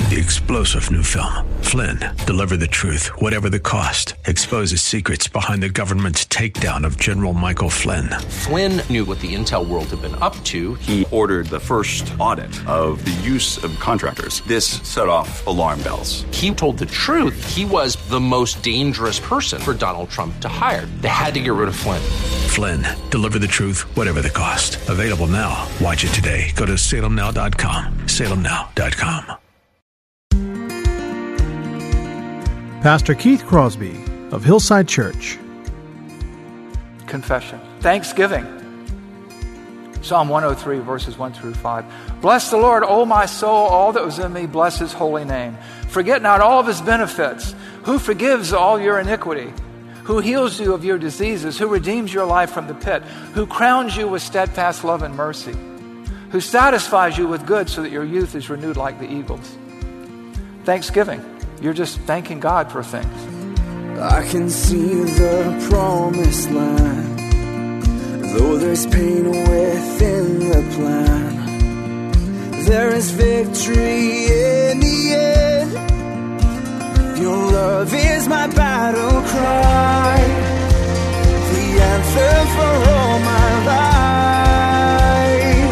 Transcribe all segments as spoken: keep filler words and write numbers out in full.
the explosive new film, Flynn, deliver the truth, whatever the cost, exposes secrets behind the government's takedown of General Michael Flynn. Flynn knew what the intel world had been up to. He ordered the first audit of the use of contractors. This set off alarm bells. He told the truth. He was the most dangerous person for Donald Trump to hire. They had to get rid of Flynn. Flynn, deliver the truth, whatever the cost. Available now. Watch it today. Go to salem now dot com. salem now dot com. Pastor Keith Crosby of Hillside Church. Confession. Thanksgiving. Psalm one oh three, verses one through five. Bless the Lord, O my soul, all that was in me, bless his holy name. Forget not all of his benefits, who forgives all your iniquity, who heals you of your diseases, who redeems your life from the pit, who crowns you with steadfast love and mercy, who satisfies you with good so that your youth is renewed like the eagles. Thanksgiving. You're just thanking God for things. I can see the promised land, though there's pain within the plan. There is victory in the end. Your love is my battle cry, the answer for all my life.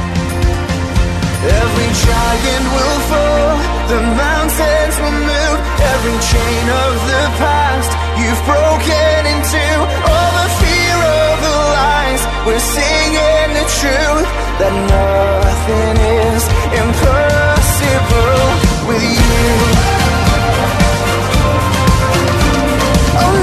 Every giant will fall, the mountains will move, every chain of the past you've broken into. All the fear of the lies, we're singing the truth, that nothing is impossible with you. Oh,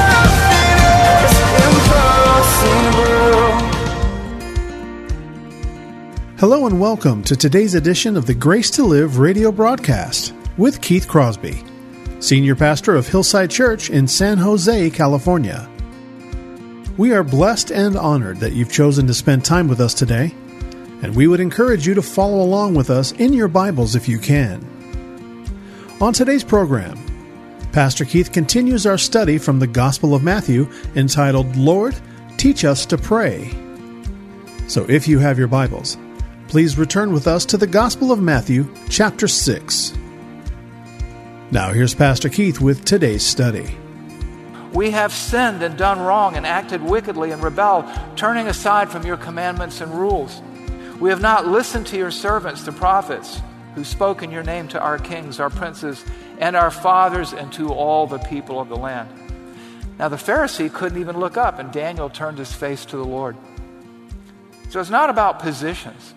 nothing is impossible. Hello and welcome to today's edition of the Grace to Live radio broadcast with Keith Crosby, Senior Pastor of Hillside Church in San Jose, California. We are blessed and honored that you've chosen to spend time with us today, and we would encourage you to follow along with us in your Bibles if you can. On today's program, Pastor Keith continues our study from the Gospel of Matthew entitled, Lord, Teach Us to Pray. So if you have your Bibles, please return with us to the Gospel of Matthew, chapter six. Now here's Pastor Keith with today's study. We have sinned and done wrong and acted wickedly and rebelled, turning aside from your commandments and rules. We have not listened to your servants, the prophets, who spoke in your name to our kings, our princes, and our fathers, and to all the people of the land. Now the Pharisee couldn't even look up, and Daniel turned his face to the Lord. So it's not about positions.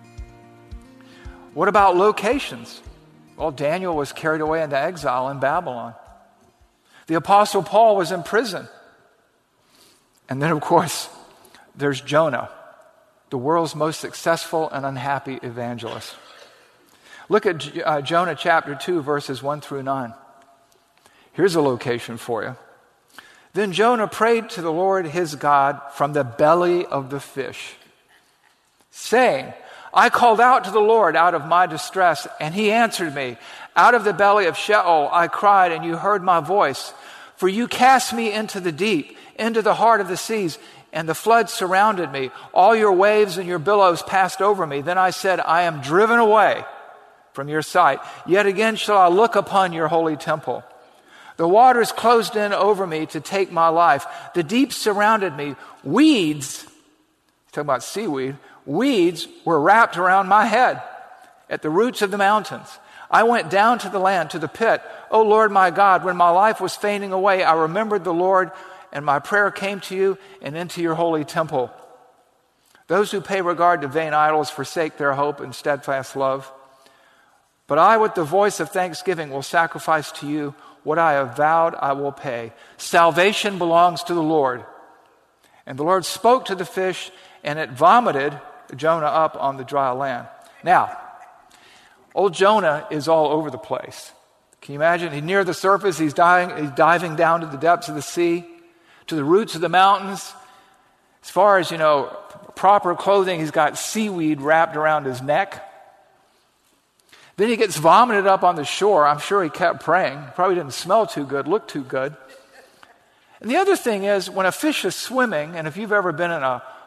What about locations? Well, Daniel was carried away into exile in Babylon. The Apostle Paul was in prison. And then, of course, there's Jonah, the world's most successful and unhappy evangelist. Look at uh, Jonah chapter two, verses one through nine. Here's a location for you. Then Jonah prayed to the Lord his God from the belly of the fish, saying, I called out to the Lord out of my distress, and he answered me. Out of the belly of Sheol I cried, and you heard my voice. For you cast me into the deep, into the heart of the seas, and the flood surrounded me. All your waves and your billows passed over me. Then I said, I am driven away from your sight. Yet again shall I look upon your holy temple. The waters closed in over me to take my life. The deep surrounded me. Weeds, talking about seaweed, weeds were wrapped around my head at the roots of the mountains. I went down to the land, to the pit. O Lord my God, when my life was fading away, I remembered the Lord, and my prayer came to you and into your holy temple. Those who pay regard to vain idols forsake their hope and steadfast love. But I, with the voice of thanksgiving, will sacrifice to you what I have vowed I will pay. Salvation belongs to the Lord. And the Lord spoke to the fish, and it vomited Jonah up on the dry land. Now, old Jonah is all over the place. Can you imagine? He's near the surface. He's diving, he's diving down to the depths of the sea, to the roots of the mountains. As far as, you know, proper clothing, he's got seaweed wrapped around his neck. Then he gets vomited up on the shore. I'm sure he kept praying. Probably didn't smell too good, look too good. And the other thing is, when a fish is swimming, and if you've ever been in a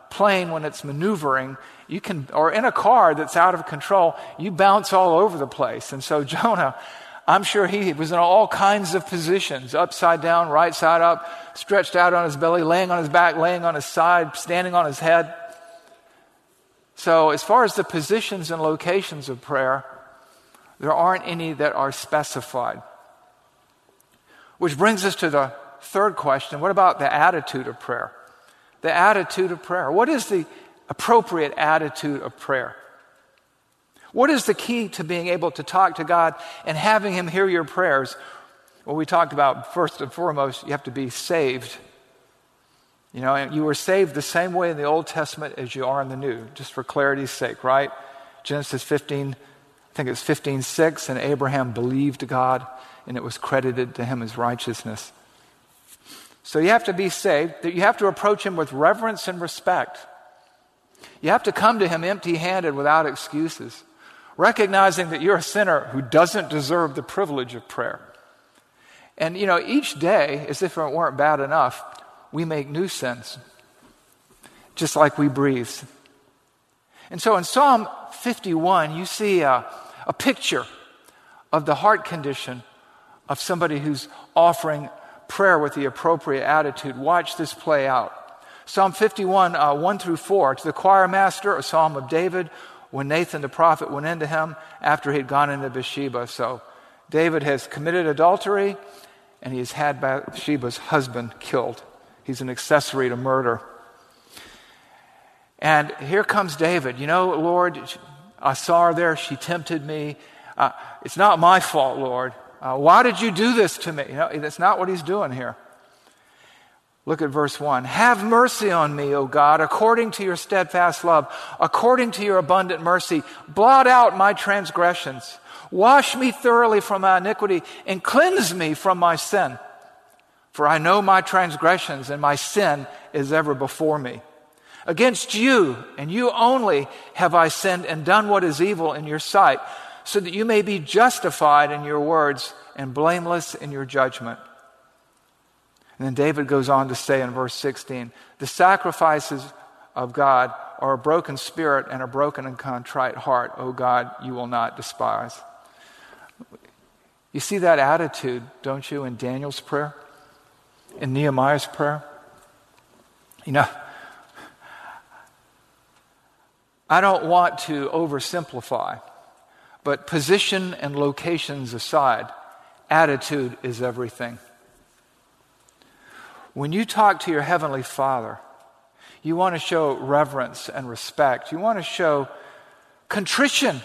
plane when it's maneuvering, you can, or in a car that's out of control, you bounce all over the place. And so Jonah, I'm sure he was in all kinds of positions, upside down, right side up, stretched out on his belly, laying on his back, laying on his side, standing on his head. So as far as the positions and locations of prayer, there aren't any that are specified. Which brings us to the third question. What about the attitude of prayer? The attitude of prayer. What is the appropriate attitude of prayer? What is the key to being able to talk to God and having Him hear your prayers? Well, we talked about, first and foremost, you have to be saved. You know, and you were saved the same way in the Old Testament as you are in the New, just for clarity's sake, right? Genesis fifteen, I think it's fifteen six, and Abraham believed God, and it was credited to him as righteousness. So you have to be saved. You have to approach Him with reverence and respect. You have to come to Him empty-handed without excuses, recognizing that you're a sinner who doesn't deserve the privilege of prayer. And, you know, each day, as if it weren't bad enough, we make new sins, just like we breathe. And so in Psalm fifty-one, you see a, a picture of the heart condition of somebody who's offering prayer with the appropriate attitude. Watch this play out. Psalm fifty-one, uh, one through four. To the choir master, a psalm of David, when Nathan the prophet went into him after he'd gone into Bathsheba. So David has committed adultery, and he has had Bathsheba's husband killed. He's an accessory to murder. And here comes David. You know, Lord, I saw her there. She tempted me. Uh, it's not my fault, Lord. Uh, why did you do this to me? You know, that's not what he's doing here. Look at verse one. Have mercy on me, O God, according to your steadfast love, according to your abundant mercy. Blot out my transgressions. Wash me thoroughly from my iniquity and cleanse me from my sin. For I know my transgressions, and my sin is ever before me. Against you, and you only, have I sinned and done what is evil in your sight, so that you may be justified in your words and blameless in your judgment. And then David goes on to say in verse sixteen, the sacrifices of God are a broken spirit and a broken and contrite heart, O God, you will not despise. You see that attitude, don't you, in Daniel's prayer? In Nehemiah's prayer? You know, I don't want to oversimplify, but position and locations aside, attitude is everything. When you talk to your Heavenly Father, you want to show reverence and respect. You want to show contrition.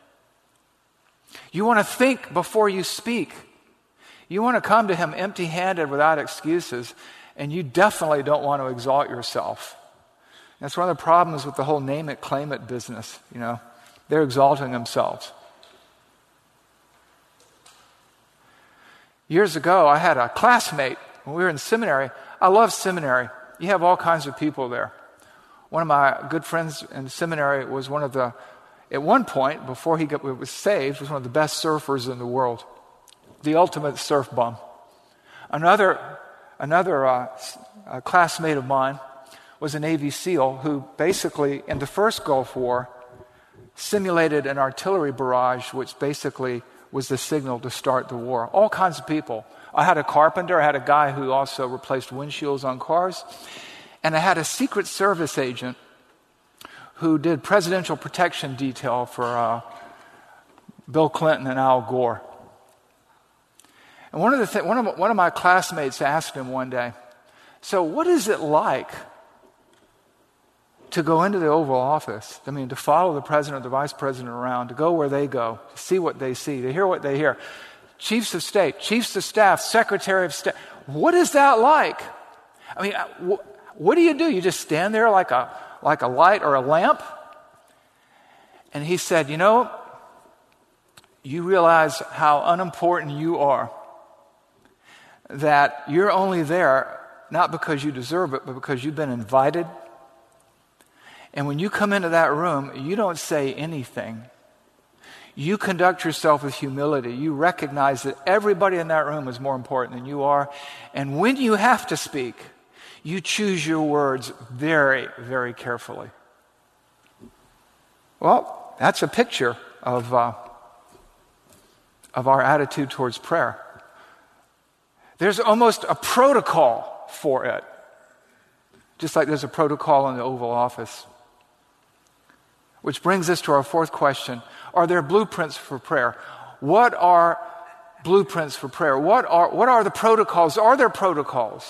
You want to think before you speak. You want to come to Him empty-handed without excuses, and you definitely don't want to exalt yourself. That's one of the problems with the whole name it, claim it business. You know, they're exalting themselves. Years ago, I had a classmate when we were in seminary. I love seminary. You have all kinds of people there. One of my good friends in seminary was one of the, at one point, before he got, was saved, was one of the best surfers in the world. The ultimate surf bum. Another, another uh, a classmate of mine was a Navy SEAL who basically, in the first Gulf War, simulated an artillery barrage, which basically was the signal to start the war. All kinds of people. I had a carpenter. I had a guy who also replaced windshields on cars. And I had a Secret Service agent who did presidential protection detail for uh, Bill Clinton and Al Gore. And one of the th- one of one of my classmates asked him one day, "So what is it like to go into the Oval Office? I mean, to follow the president, the vice president around, to go where they go, to see what they see, to hear what they hear. Chiefs of state, chiefs of staff, secretary of state. What is that like? I mean, wh- what do you do? You just stand there like a like a light or a lamp?" And he said, "You know, you realize how unimportant you are. That you're only there not because you deserve it, but because you've been invited. And when you come into that room, you don't say anything. You conduct yourself with humility. You recognize that everybody in that room is more important than you are. And when you have to speak, you choose your words very, very carefully. Well, that's a picture of, uh, of our attitude towards prayer. There's almost a protocol for it, just like there's a protocol in the Oval Office. Which brings us to our fourth question. Are there blueprints for prayer? What are blueprints for prayer? What are, what are the protocols? Are there protocols?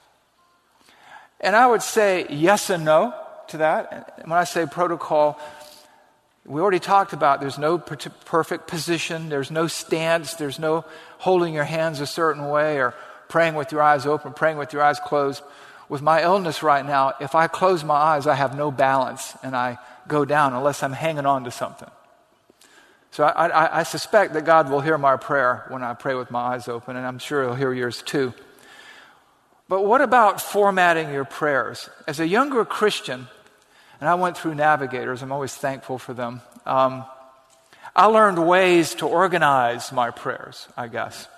And I would say yes and no to that. When I say protocol, we already talked about there's no per- perfect position, there's no stance, there's no holding your hands a certain way or praying with your eyes open, praying with your eyes closed. With my illness right now, if I close my eyes, I have no balance and I go down unless I'm hanging on to something. So I, I, I suspect that God will hear my prayer when I pray with my eyes open, and I'm sure He'll hear yours too. But what about formatting your prayers? As a younger Christian, and I went through Navigators, I'm always thankful for them, um, I learned ways to organize my prayers, I guess.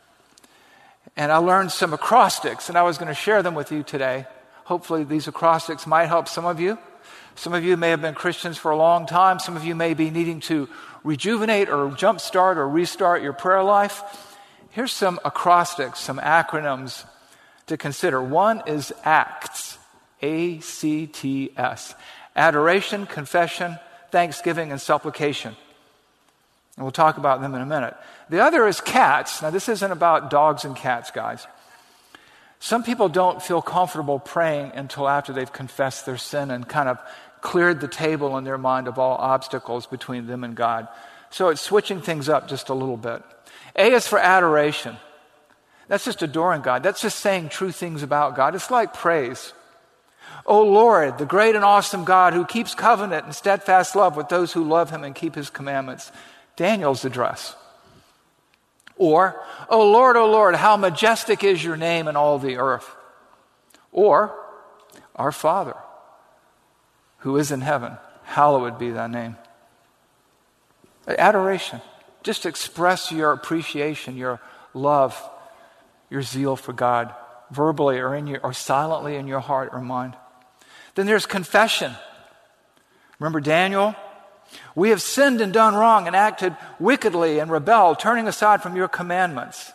And I learned some acrostics, and I was going to share them with you today. Hopefully these acrostics might help some of you. Some of you may have been Christians for a long time. Some of you may be needing to rejuvenate or jumpstart or restart your prayer life. Here's some acrostics, some acronyms to consider. One is ACTS, A C T S. Adoration, confession, thanksgiving, and supplication. And we'll talk about them in a minute. The other is CATS. Now, this isn't about dogs and cats, guys. Some people don't feel comfortable praying until after they've confessed their sin and kind of cleared the table in their mind of all obstacles between them and God. So it's switching things up just a little bit. A is for adoration. That's just adoring God. That's just saying true things about God. It's like praise. O Lord, the great and awesome God who keeps covenant and steadfast love with those who love Him and keep His commandments. Daniel's address. Or, O Lord, O Lord, how majestic is your name in all the earth. Or, our Father, who is in heaven, hallowed be thy name. Adoration. Just express your appreciation, your love, your zeal for God, verbally or in your, or silently in your heart or mind. Then there's confession. Remember Daniel? We have sinned and done wrong and acted wickedly and rebelled, turning aside from your commandments.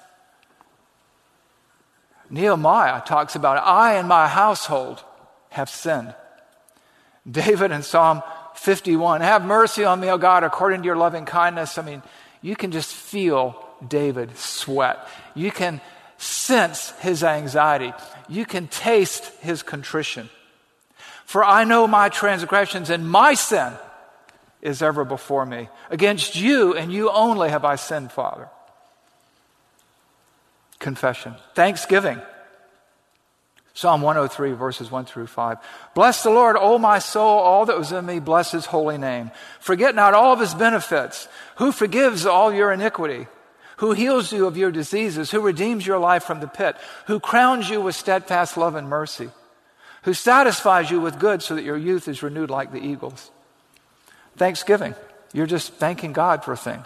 Nehemiah talks about, I and my household have sinned. David in Psalm fifty-one, have mercy on me, O God, according to your loving kindness. I mean, you can just feel David sweat. You can sense his anxiety. You can taste his contrition. For I know my transgressions and my sin is ever before me. Against you and you only have I sinned, Father. Confession. Thanksgiving. Psalm one oh three, verses one through five. Bless the Lord, O my soul, all that was in me, bless His holy name. Forget not all of His benefits, who forgives all your iniquity, who heals you of your diseases, who redeems your life from the pit, who crowns you with steadfast love and mercy, who satisfies you with good so that your youth is renewed like the eagles. Thanksgiving. You're just thanking God for things.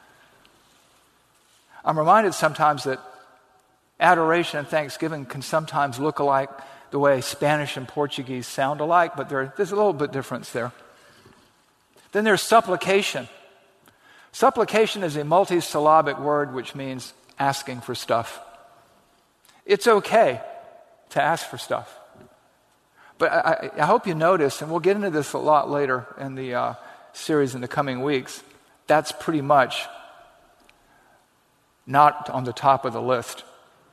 I'm reminded sometimes that adoration and thanksgiving can sometimes look alike the way Spanish and Portuguese sound alike, but there, there's a little bit difference there. Then there's supplication. Supplication is a multisyllabic word which means asking for stuff. It's okay to ask for stuff. But I, I hope you notice, and we'll get into this a lot later in the uh, series in the coming weeks, that's pretty much not on the top of the list.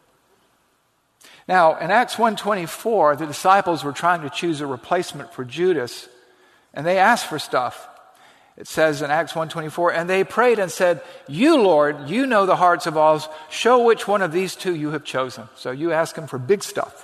Now, in Acts one twenty-four, the disciples were trying to choose a replacement for Judas, and they asked for stuff. It says in Acts one twenty-four, and they prayed and said, you, Lord, you know the hearts of all. Show which one of these two you have chosen. So you ask Him for big stuff.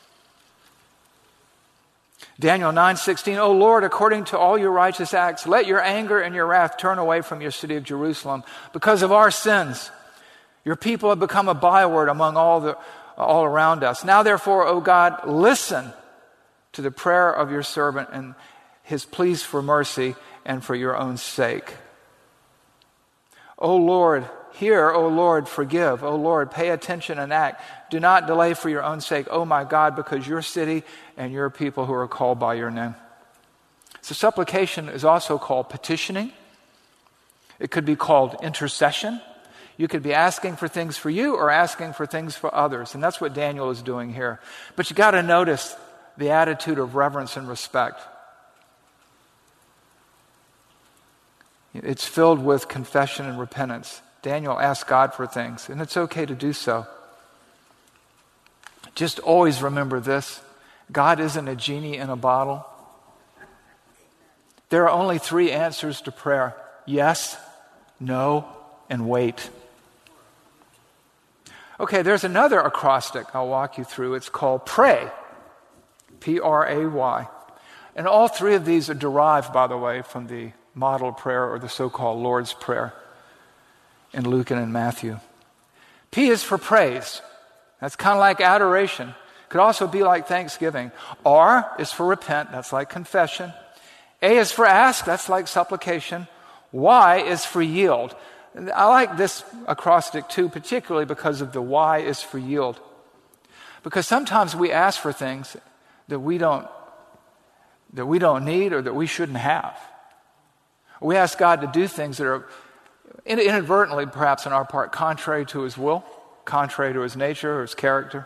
Daniel nine sixteen, O Lord, according to all your righteous acts, let your anger and your wrath turn away from your city of Jerusalem. Because of our sins, your people have become a byword among all the all around us. Now therefore, O God, listen to the prayer of your servant and his pleas for mercy and for your own sake. O Lord, hear, O Lord, forgive. O Lord, pay attention and act. Do not delay for your own sake, O my God, because your city and your people who are called by your name. So supplication is also called petitioning. It could be called intercession. You could be asking for things for you or asking for things for others. And that's what Daniel is doing here. But you got to notice the attitude of reverence and respect. It's filled with confession and repentance. Daniel asked God for things, and it's okay to do so. Just always remember this. God isn't a genie in a bottle. There are only three answers to prayer: yes, no, and wait. Okay, there's another acrostic I'll walk you through. It's called pray. P R A Y. And all three of these are derived, by the way, from the model prayer or the so-called Lord's Prayer in Luke and in Matthew. P is for praise. That's kind of like adoration. Could also be like thanksgiving. R is for repent. That's like confession. A is for ask. That's like supplication. Y is for yield. I like this acrostic too, particularly because of the Y is for yield. Because sometimes we ask for things that we don't that we don't need or that we shouldn't have. We ask God to do things that are inadvertently, perhaps on our part, contrary to His will, contrary to His nature or His character.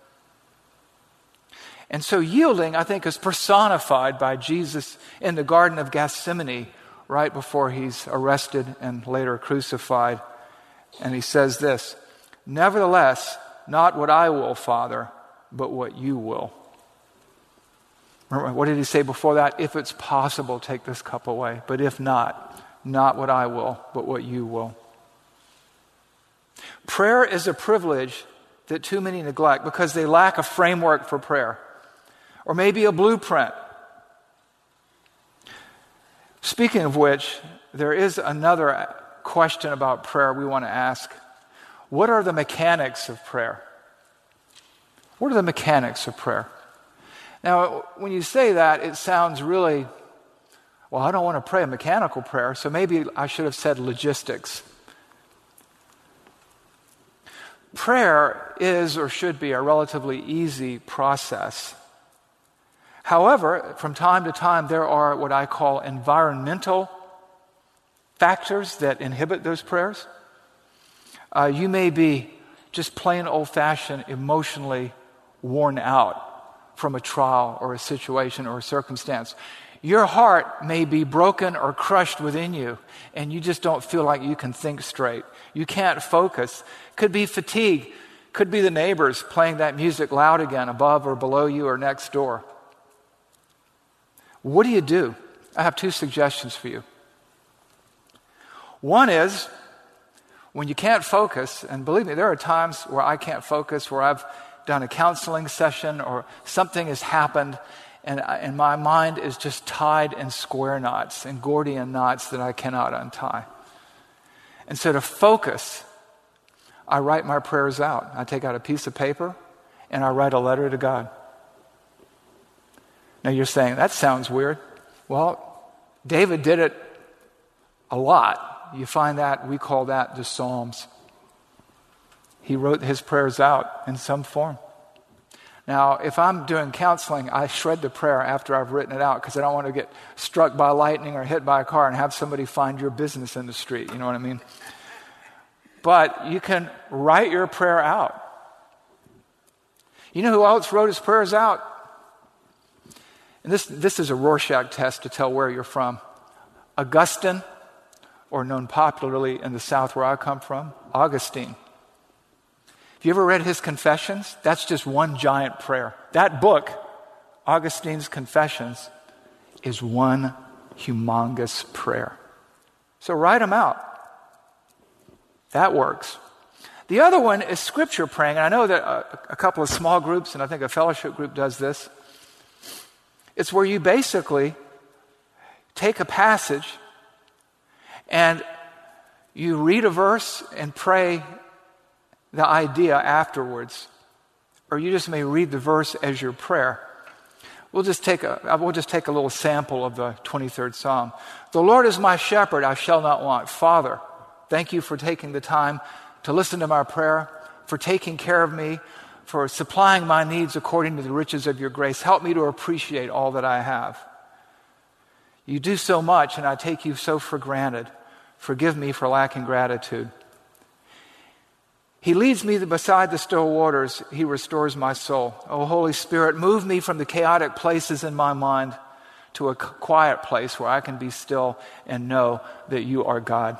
And so yielding, I think, is personified by Jesus in the Garden of Gethsemane right before He's arrested and later crucified. And He says this, "Nevertheless, not what I will, Father, but what you will." Remember, what did He say before that? If it's possible, take this cup away. But if not, not what I will, but what you will. Prayer is a privilege that too many neglect because they lack a framework for prayer, or maybe a blueprint. Speaking of which, there is another question about prayer we want to ask. What are the mechanics of prayer? What are the mechanics of prayer? Now, when you say that, it sounds really, well, I don't want to pray a mechanical prayer, so maybe I should have said logistics. Prayer is or should be a relatively easy process. However, from time to time, there are what I call environmental factors that inhibit those prayers. Uh, you may be just plain old-fashioned emotionally worn out from a trial or a situation or a circumstance. Your heart may be broken or crushed within you, and you just don't feel like you can think straight. You can't focus. Could be fatigue. Could be the neighbors playing that music loud again above or below you or next door. What do you do? I have two suggestions for you. One is, when you can't focus, and believe me, there are times where I can't focus, where I've done a counseling session or something has happened and, I, and my mind is just tied in square knots, in Gordian knots that I cannot untie. And so to focus, I write my prayers out. I take out a piece of paper and I write a letter to God. Now you're saying, that sounds weird. Well, David did it a lot. You find that, we call that the Psalms. He wrote his prayers out in some form. Now, if I'm doing counseling, I shred the prayer after I've written it out because I don't want to get struck by lightning or hit by a car and have somebody find your business in the street. You know what I mean? But you can write your prayer out. You know who else wrote his prayers out? And this, this is a Rorschach test to tell where you're from. Augustine, or known popularly in the South where I come from, Augustine. Have you ever read his Confessions? That's just one giant prayer. That book, Augustine's Confessions, is one humongous prayer. So write them out. That works. The other one is scripture praying. And I know that a, a couple of small groups, and I think a fellowship group does this. It's where you basically take a passage and you read a verse and pray the idea afterwards. Or you just may read the verse as your prayer. We'll just take a, we'll just take a little sample of the twenty-third Psalm. The Lord is my shepherd, I shall not want. Father, Thank you for taking the time to listen to my prayer, for taking care of me, for supplying my needs according to the riches of your grace. Help me to appreciate all that I have. You do so much, and I take you so for granted. Forgive me for lacking gratitude. He leads me beside the still waters. He restores my soul. Oh, Holy Spirit, move me from the chaotic places in my mind to a quiet place where I can be still and know that you are God.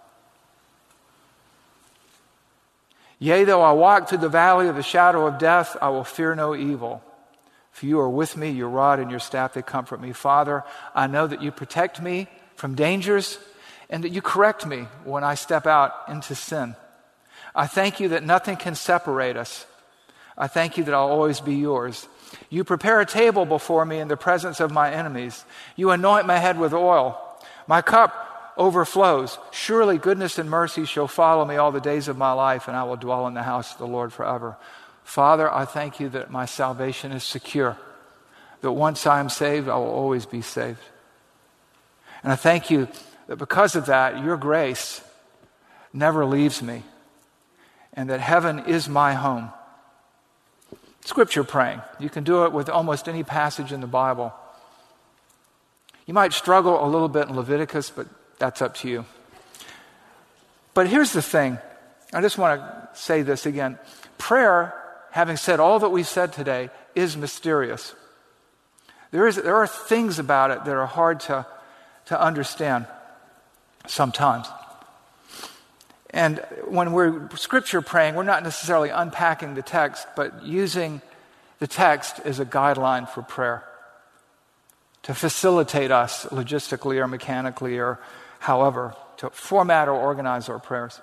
Yea, though I walk through the valley of the shadow of death, I will fear no evil. For you are with me, your rod and your staff, they comfort me. Father, I know that you protect me from dangers and that you correct me when I step out into sin. I thank you that nothing can separate us. I thank you that I'll always be yours. You prepare a table before me in the presence of my enemies. You anoint my head with oil. My cup overflows. Surely goodness and mercy shall follow me all the days of my life, and I will dwell in the house of the Lord forever. Father, I thank you that my salvation is secure, that once I am saved, I will always be saved. And I thank you that because of that, your grace never leaves me, and that heaven is my home. Scripture praying. You can do it with almost any passage in the Bible. You might struggle a little bit in Leviticus, but that's up to you. But here's the thing. I just want to say this again. Prayer, having said all that we've said today, is mysterious. There is, there are things about it that are hard to, to understand sometimes. And when we're scripture praying, we're not necessarily unpacking the text, but using the text as a guideline for prayer to facilitate us logistically or mechanically or however, to format or organize our prayers.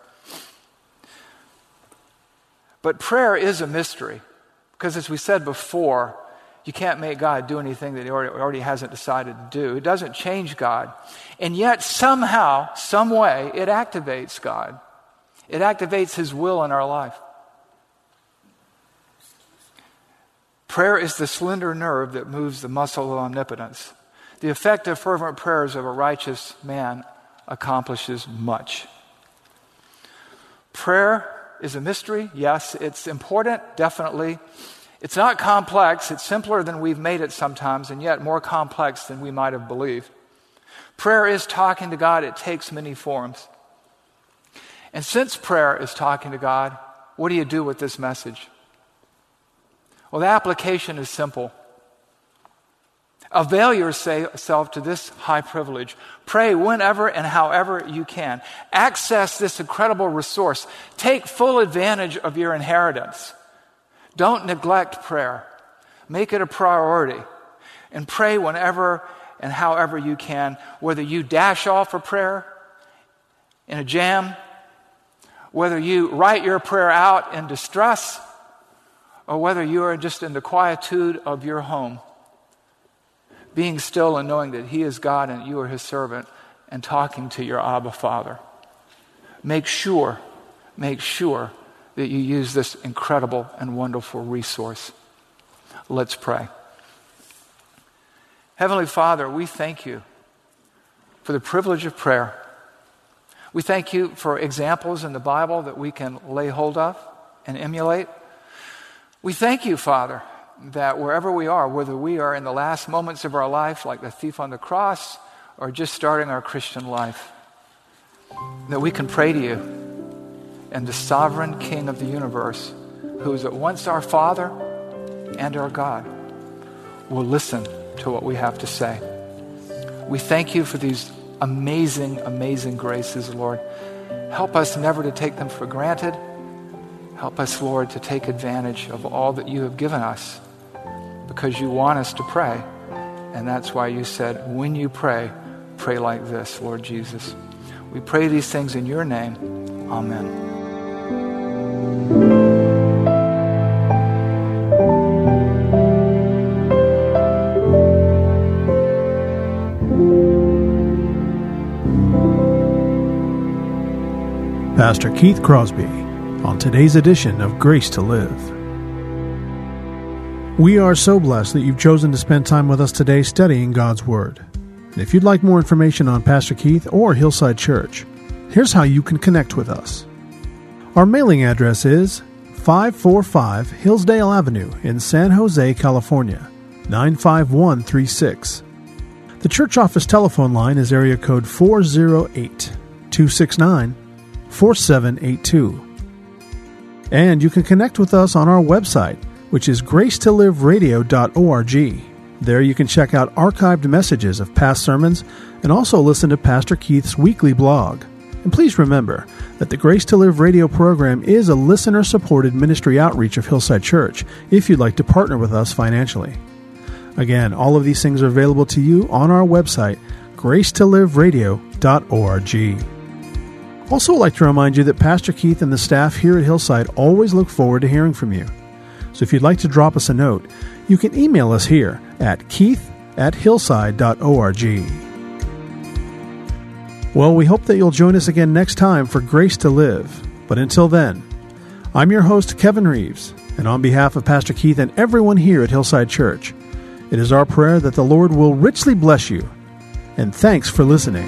But prayer is a mystery because, as we said before, you can't make God do anything that he already, already hasn't decided to do. It doesn't change God. And yet somehow, some way, it activates God. It activates his will in our life. Prayer is the slender nerve that moves the muscle of omnipotence. The effective, fervent prayers of a righteous man accomplishes much. Prayer is a mystery. Yes, it's important, definitely. It's not complex. It's simpler than we've made it sometimes, and yet more complex than we might have believed. Prayer is talking to God. It takes many forms. And since prayer is talking to God, what do you do with this message? Well, the application is simple. Avail yourself to this high privilege. Pray whenever and however you can. Access this incredible resource. Take full advantage of your inheritance. Don't neglect prayer. Make it a priority. And pray whenever and however you can, whether you dash off a prayer in a jam, whether you write your prayer out in distress, or whether you are just in the quietude of your home, being still and knowing that he is God and you are his servant, and talking to your Abba Father. Make sure, make sure that you use this incredible and wonderful resource. Let's pray. Heavenly Father, we thank you for the privilege of prayer. We thank you for examples in the Bible that we can lay hold of and emulate. We thank you, Father, that wherever we are, whether we are in the last moments of our life, like the thief on the cross, or just starting our Christian life, that we can pray to you and the sovereign King of the universe, who is at once our Father and our God, will listen to what we have to say. We thank you for these amazing, amazing graces, Lord. Help us never to take them for granted. Help us, Lord, to take advantage of all that you have given us, because you want us to pray. And that's why you said, when you pray, pray like this, Lord Jesus. We pray these things in your name. Amen. Pastor Keith Crosby on today's edition of Grace to Live. We are so blessed that you've chosen to spend time with us today studying God's Word. And if you'd like more information on Pastor Keith or Hillside Church, Here's how you can connect with us. Our mailing address is five forty-five Hillsdale Avenue in San Jose, California, nine five one three six. The church office telephone line is area code four oh eight, two six nine, four seven eight two. And you can connect with us on our website, which is grace to live radio dot org. There you can check out archived messages of past sermons and also listen to Pastor Keith's weekly blog. And please remember that the Grace to Live radio program is a listener-supported ministry outreach of Hillside Church if you'd like to partner with us financially. Again, all of these things are available to you on our website, grace to live radio dot org. Also, I'd like to remind you that Pastor Keith and the staff here at Hillside always look forward to hearing from you. So if you'd like to drop us a note, you can email us here at keith at hillside dot org. Well, we hope that you'll join us again next time for Grace to Live. But until then, I'm your host, Kevin Reeves, and on behalf of Pastor Keith and everyone here at Hillside Church, it is our prayer that the Lord will richly bless you. And thanks for listening.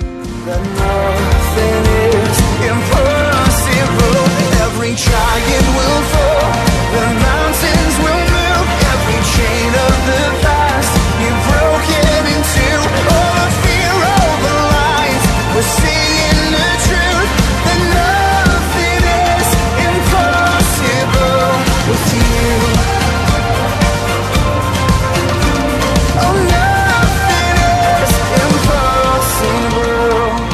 Every giant will fall, the mountains will move, every chain of the past you've broken into. All the fear of the lies, we're seeing the truth, that nothing is impossible with you. Oh, nothing is impossible.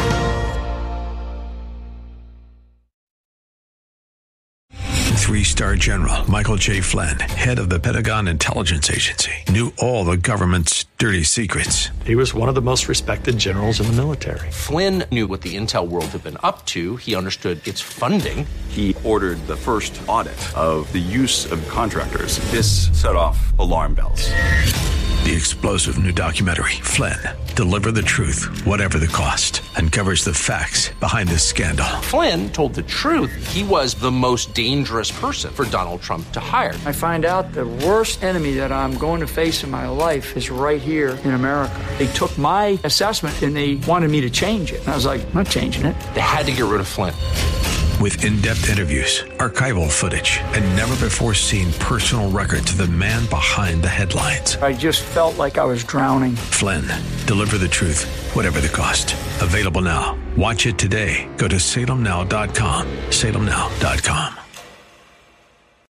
Three-star General Michael J. Flynn, head of the Pentagon Intelligence Agency, knew all the government's dirty secrets. He was one of the most respected generals in the military. Flynn knew what the intel world had been up to. He understood its funding. He ordered the first audit of the use of contractors. This set off alarm bells. The explosive new documentary, Flynn, Deliver the Truth, Whatever the Cost, uncovers the facts behind this scandal. Flynn told the truth. He was the most dangerous person for Donald Trump to hire. I find out the worst enemy that I'm going to face in my life is right here in America. They took my assessment and they wanted me to change it. And I was like, I'm not changing it. They had to get rid of Flynn. With in-depth interviews, archival footage, and never-before-seen personal records of the man behind the headlines. I just felt like I was drowning. Flynn, Deliver the Truth, Whatever the Cost. Available now. Watch it today. Go to salem now dot com. salem now dot com.